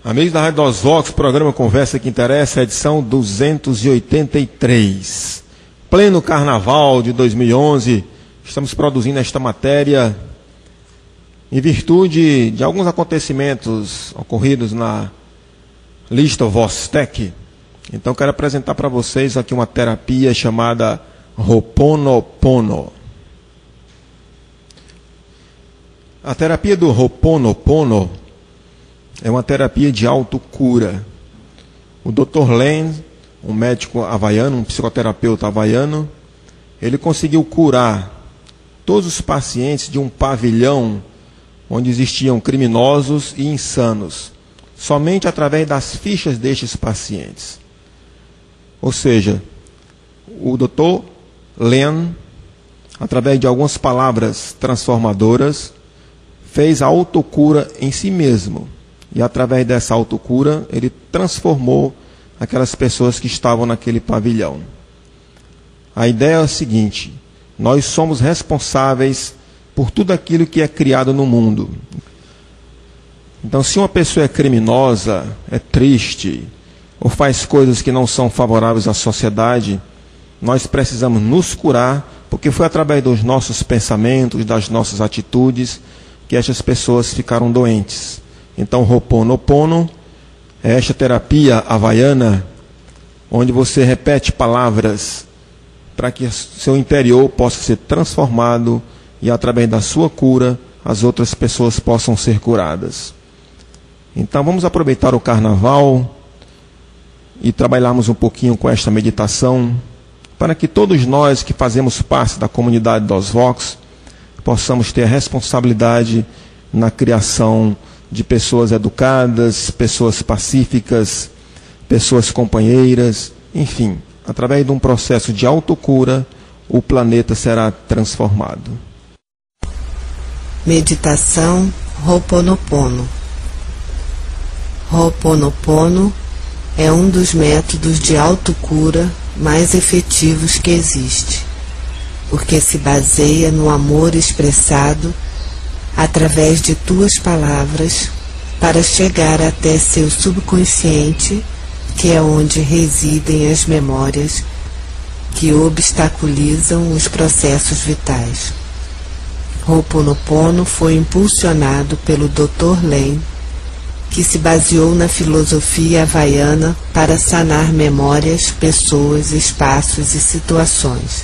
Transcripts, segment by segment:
Amigos da Rádio Dos Vox, programa Conversa que Interessa, edição 283. Pleno Carnaval de 2011, estamos produzindo esta matéria em virtude de alguns acontecimentos ocorridos na lista Vostek. Então quero apresentar para vocês aqui uma terapia chamada Ho'oponopono. A terapia do Ho'oponopono é uma terapia de autocura. O Dr. Len, um médico havaiano, um psicoterapeuta havaiano, ele conseguiu curar todos os pacientes de um pavilhão onde existiam criminosos e insanos, somente através das fichas destes pacientes. Ou seja, o Dr. Len, através de algumas palavras transformadoras, fez a autocura em si mesmo. E através dessa autocura, ele transformou aquelas pessoas que estavam naquele pavilhão. A ideia é a seguinte: nós somos responsáveis por tudo aquilo que é criado no mundo. Então, se uma pessoa é criminosa, é triste, ou faz coisas que não são favoráveis à sociedade, nós precisamos nos curar, porque foi através dos nossos pensamentos, das nossas atitudes, que estas pessoas ficaram doentes. Então, Ho'oponopono é esta terapia havaiana, onde você repete palavras para que seu interior possa ser transformado e, através da sua cura, as outras pessoas possam ser curadas. Então, vamos aproveitar o carnaval e trabalharmos um pouquinho com esta meditação, para que todos nós que fazemos parte da comunidade dos Vox possamos ter a responsabilidade na criação de pessoas educadas, pessoas pacíficas, pessoas companheiras, enfim, através de um processo de autocura, o planeta será transformado. Meditação Ho'oponopono. Ho'oponopono é um dos métodos de autocura mais efetivos que existe, porque se baseia no amor expressado através de tuas palavras para chegar até seu subconsciente, que é onde residem as memórias que obstaculizam os processos vitais. Ho'oponopono foi impulsionado pelo Dr. Len, que se baseou na filosofia havaiana para sanar memórias, pessoas, espaços e situações.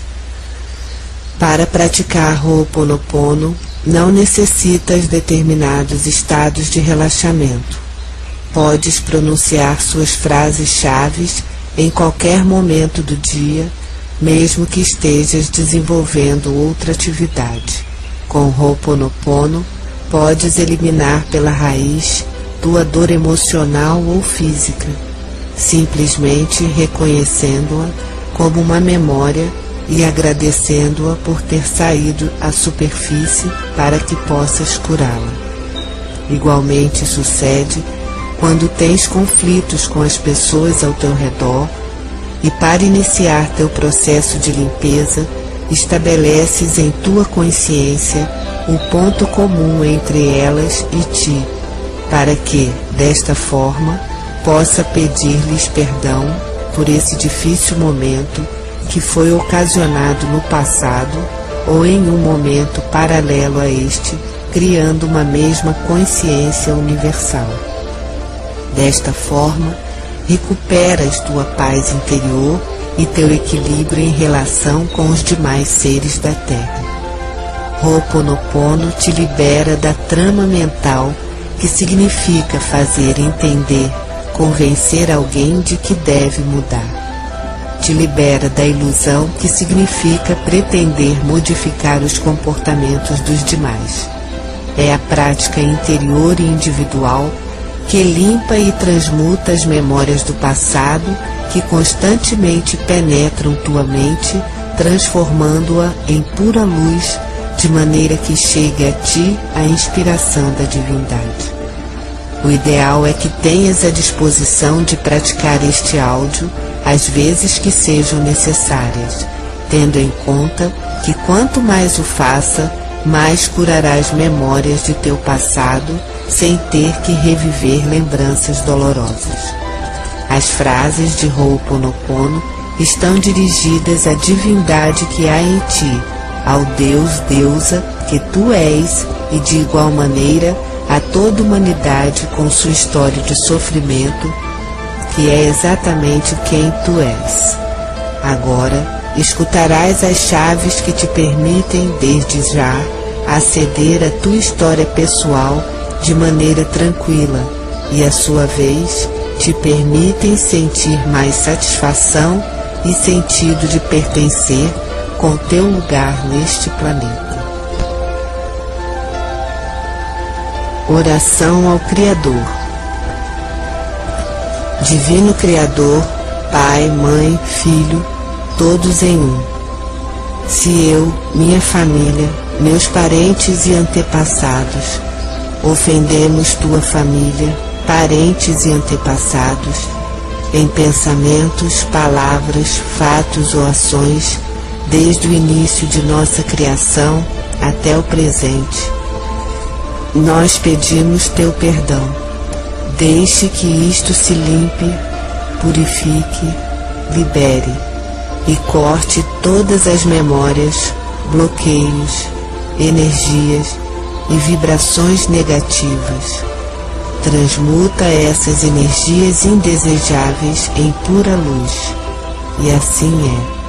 Para praticar Ho'oponopono, não necessitas determinados estados de relaxamento. Podes pronunciar suas frases-chave em qualquer momento do dia, mesmo que estejas desenvolvendo outra atividade. Com Ho'oponopono, podes eliminar pela raiz tua dor emocional ou física, simplesmente reconhecendo-a como uma memória e agradecendo-a por ter saído à superfície para que possas curá-la. Igualmente sucede quando tens conflitos com as pessoas ao teu redor e, para iniciar teu processo de limpeza, estabeleces em tua consciência o ponto comum entre elas e ti, para que, desta forma, possa pedir-lhes perdão por esse difícil momento que foi ocasionado no passado ou em um momento paralelo a este, criando uma mesma consciência universal. Desta forma, recuperas tua paz interior e teu equilíbrio em relação com os demais seres da Terra. Ho'oponopono te libera da trama mental, que significa fazer entender, convencer alguém de que deve mudar. Te libera da ilusão, que significa pretender modificar os comportamentos dos demais. É a prática interior e individual que limpa e transmuta as memórias do passado que constantemente penetram tua mente, transformando-a em pura luz, de maneira que chegue a ti a inspiração da divindade. O ideal é que tenhas a disposição de praticar este áudio às vezes que sejam necessárias, tendo em conta que quanto mais o faça, mais curarás memórias de teu passado sem ter que reviver lembranças dolorosas. As frases de Ho'oponopono estão dirigidas à divindade que há em ti, ao Deus, deusa que tu és, e de igual maneira a toda a humanidade com sua história de sofrimento, que é exatamente quem tu és. Agora escutarás as chaves que te permitem, desde já, aceder à tua história pessoal de maneira tranquila e, à sua vez, te permitem sentir mais satisfação e sentido de pertencer com teu lugar neste planeta. Oração ao Criador. Divino Criador, Pai, Mãe, Filho, todos em um. Se eu, minha família, meus parentes e antepassados ofendemos tua família, parentes e antepassados, em pensamentos, palavras, fatos ou ações, desde o início de nossa criação até o presente, nós pedimos teu perdão. Deixe que isto se limpe, purifique, libere e corte todas as memórias, bloqueios, energias e vibrações negativas. Transmuta essas energias indesejáveis em pura luz. E assim é.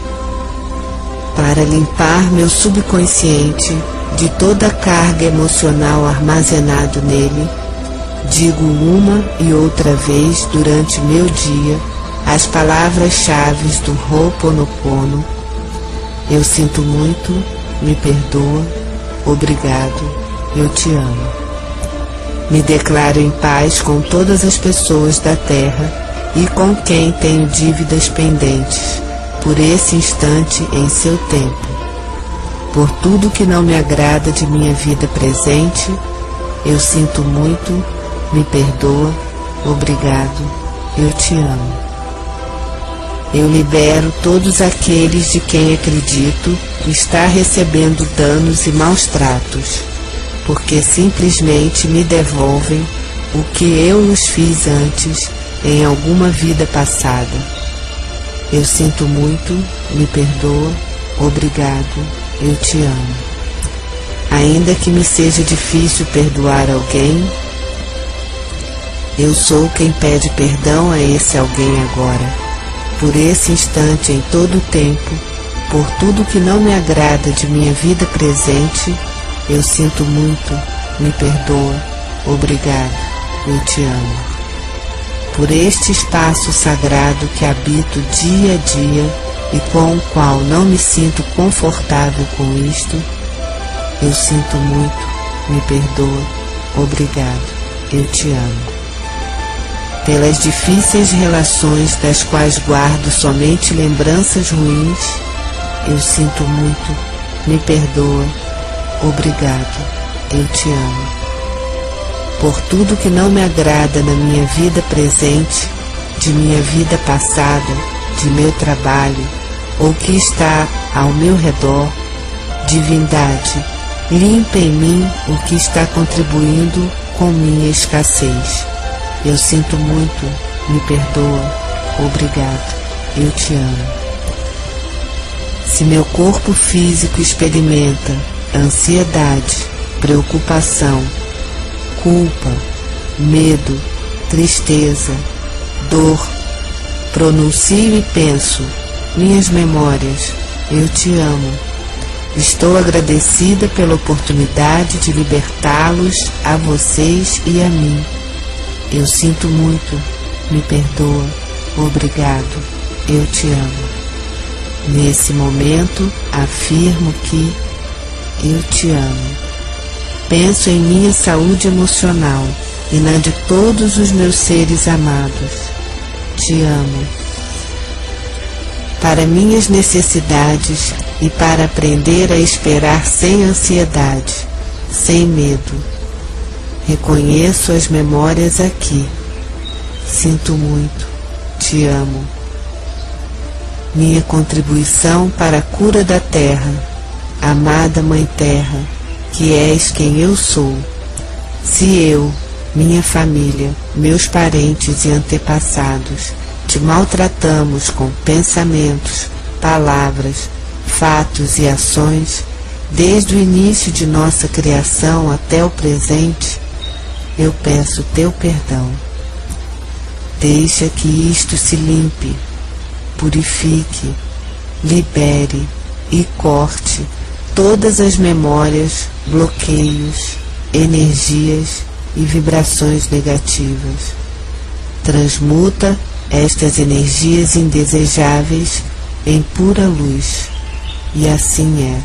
Para limpar meu subconsciente de toda a carga emocional armazenado nele, digo uma e outra vez durante meu dia as palavras-chave do Ho'oponopono. Eu sinto muito, me perdoa, obrigado, eu te amo. Me declaro em paz com todas as pessoas da Terra e com quem tenho dívidas pendentes, por esse instante em seu tempo. Por tudo que não me agrada de minha vida presente, eu sinto muito, me perdoa, obrigado, eu te amo. Eu libero todos aqueles de quem acredito estar recebendo danos e maus tratos, porque simplesmente me devolvem o que eu os fiz antes em alguma vida passada. Eu sinto muito, me perdoa, obrigado, eu te amo. Ainda que me seja difícil perdoar alguém, eu sou quem pede perdão a esse alguém agora, por esse instante em todo o tempo, por tudo que não me agrada de minha vida presente. Eu sinto muito, me perdoa, obrigado, eu te amo. Por este espaço sagrado que habito dia a dia e com o qual não me sinto confortável com isto, eu sinto muito, me perdoa, obrigado, eu te amo. Pelas difíceis relações das quais guardo somente lembranças ruins, eu sinto muito, me perdoa, obrigado, eu te amo. Por tudo que não me agrada na minha vida presente, de minha vida passada, de meu trabalho, ou que está ao meu redor, divindade, limpa em mim o que está contribuindo com minha escassez. Eu sinto muito, me perdoa, obrigado, eu te amo. Se meu corpo físico experimenta ansiedade, preocupação, culpa, medo, tristeza, dor, pronuncio e penso, minhas memórias, eu te amo. Estou agradecida pela oportunidade de libertá-los a vocês e a mim. Eu sinto muito, me perdoa, obrigado, eu te amo. Nesse momento, afirmo que eu te amo. Penso em minha saúde emocional e na de todos os meus seres amados. Te amo. Para minhas necessidades e para aprender a esperar sem ansiedade, sem medo. Reconheço as memórias aqui. Sinto muito, te amo. Minha contribuição para a cura da Terra, amada Mãe Terra, que és quem eu sou. Se eu, minha família, meus parentes e antepassados te maltratamos com pensamentos, palavras, fatos e ações, desde o início de nossa criação até o presente, eu peço teu perdão. Deixa que isto se limpe, purifique, libere e corte todas as memórias, bloqueios, energias e vibrações negativas. Transmuta estas energias indesejáveis em pura luz, e assim é.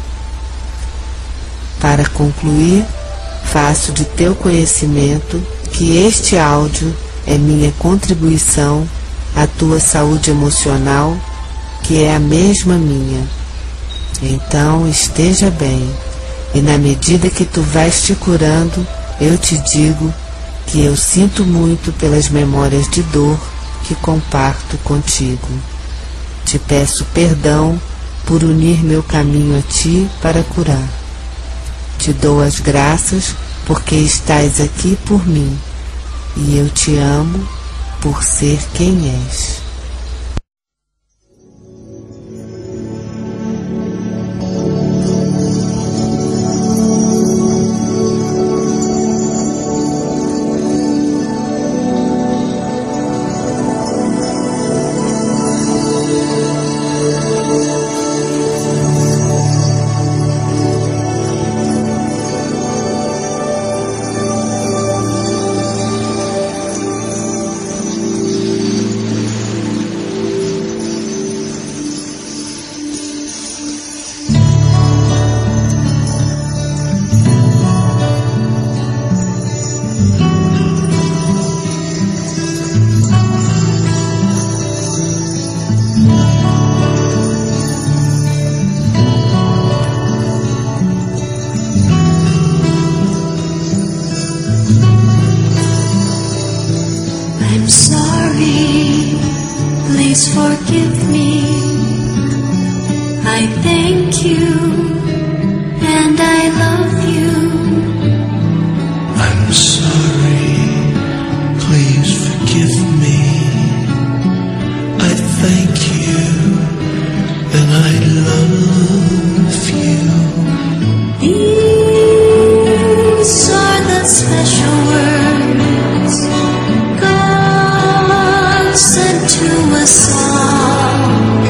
Para concluir, faço de teu conhecimento que este áudio é minha contribuição à tua saúde emocional, que é a mesma minha. Então esteja bem, e na medida que tu vais te curando, eu te digo que eu sinto muito pelas memórias de dor que comparto contigo. Te peço perdão por unir meu caminho a ti para curar. Te dou as graças porque estás aqui por mim, e eu te amo por ser quem és. I'm sorry, please forgive me. I thank you and I love you. I'm sorry, please forgive me. I thank you and I love you. These are the special words God sent to us all.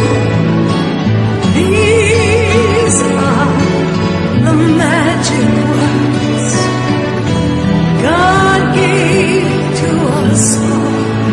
These are the magic words God gave to us all.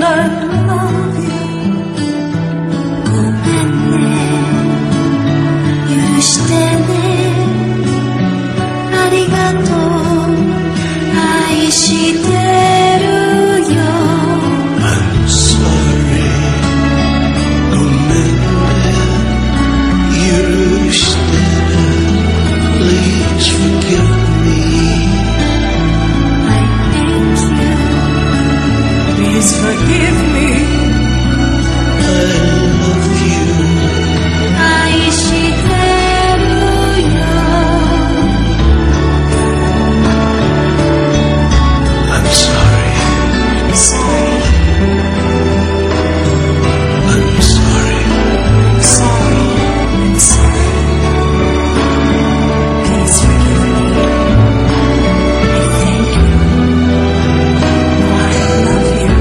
love you. ごめんね、許してね、ありがとう、愛してるよ。 I'm sorry. ごめんね、許してね。Please forgive me. I thank you. Please forgive me. I love you. 愛してるよ。 I'm sorry. I'm sorry. I'm sorry. I'm sorry. I'm sorry. Please forgive me. I thank you. I love you.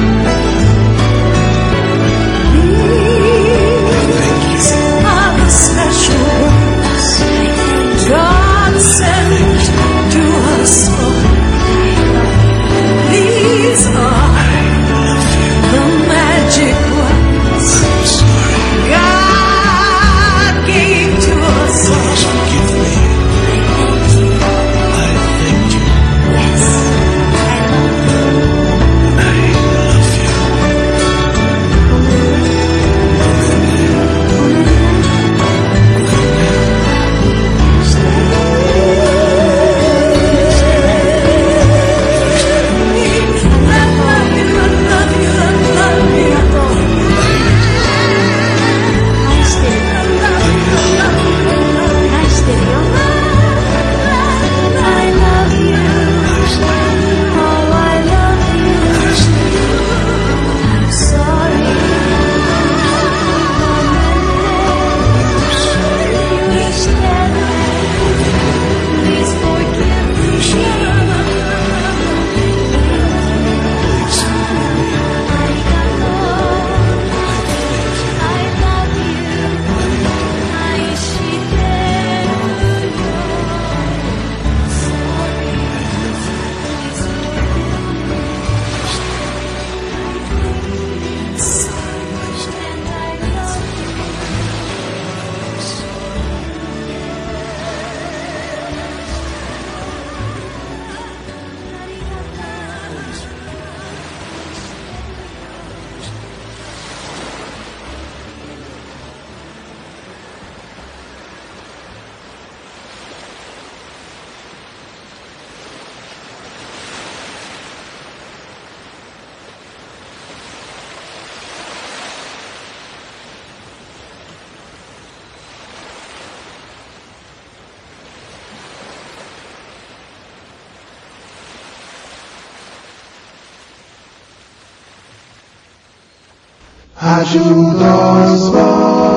These are the special words God sent to us all. These are the magic words I'm sorry. God gave to us all. Please forgive me. I thank you. Yes, I love you. I love you. Please forgive me. Please forgive me. I love you. Iしてるよ。Sorry. Please forgive me. Sorry. And I love you. Rádio Dosmo.